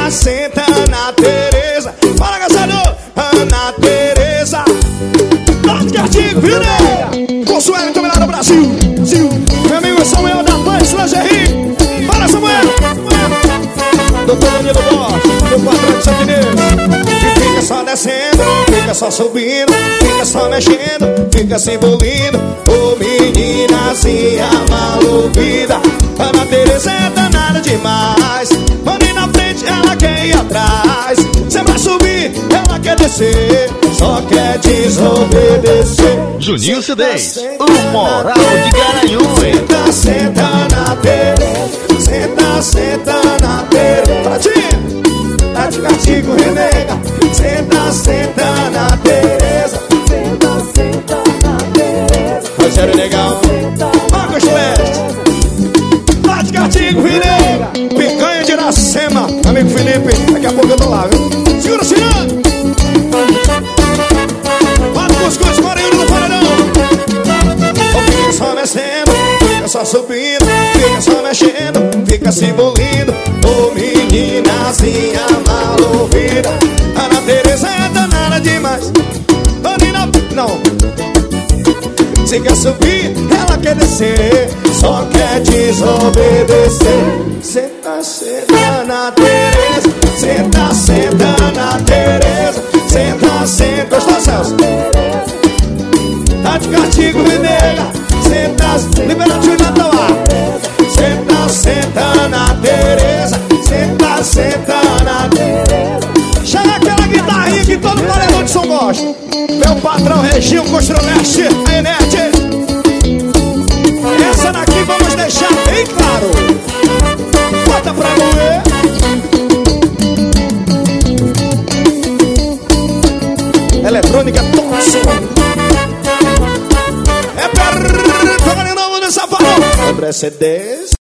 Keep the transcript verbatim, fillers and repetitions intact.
Senta, senta na Tereza. Fala, caçador. Ana Tereza. Norte de Artigo, Vineira. Consuelo, também lá no Brasil. Brasil. Meu amigo Samuel da Paz, Lingerie. Fala, Samuel. Doutor Danilo Bosch, meu patrão de Santinês. E fica só descendo, fica só subindo, fica só mexendo, fica se envolvendo. Ô meninazinha maluquida, Ana Tereza é danada demais. Manda ir na frente, ela quer ir atrás. Cê vai subir, ela quer descer, só quer desobedecer. Juninho C dez, o moral de Garanhuns. Senta, senta na Tereza. Senta, senta na Tereza. Pratinha, tá de castigo, renega. Senta, senta na Tereza. Senta, senta na Tereza. Rogério Legal, Marcos Leste, tá de castigo, renega. Picanha de Iracema, amigo Felipe, daqui a pouco eu tô lá, viu? Segura, Cirano. Bota o cuscuz, Marinho do Paradão. Fica só mexendo, fica só subindo, fica só mexendo, fica se embolindo. Ô meninazinha maluquida, Ana Tereza é danada demais. Ô Nina, não. Se quer subir, ela quer descer, só quer desobedecer. Senta, senta na Tereza. Senta, senta na Tereza. Senta, senta, gostou, Celso? Tá de castigo, renega. Senta, liberativo na tua. Senta, senta na Tereza. Senta, senta na Tereza. Chega aquela guitarrinha que todo paredão de som gosta. Meu patrão Reginho, Costroleste, a Enete. Essa daqui vamos deixar bem claro. Bota pra moer. Eletrônica Thompson. É perto, de novo do Safadão. É Mercedes.